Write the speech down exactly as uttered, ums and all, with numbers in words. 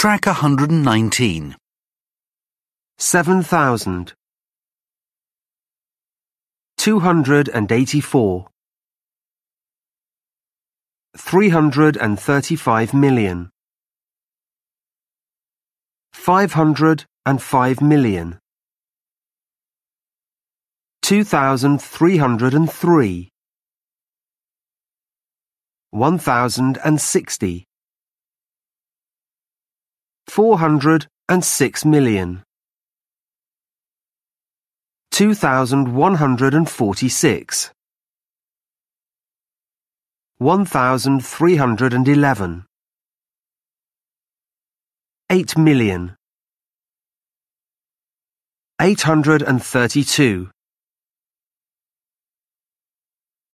Track one hundred nineteen. seven thousand. two hundred eighty-four. three hundred thirty-five million. five hundred five million. two thousand three hundred three. one thousand sixty. four hundred six million. two thousand one hundred forty-six. one thousand three hundred eleven. eight million. eight hundred thirty-two.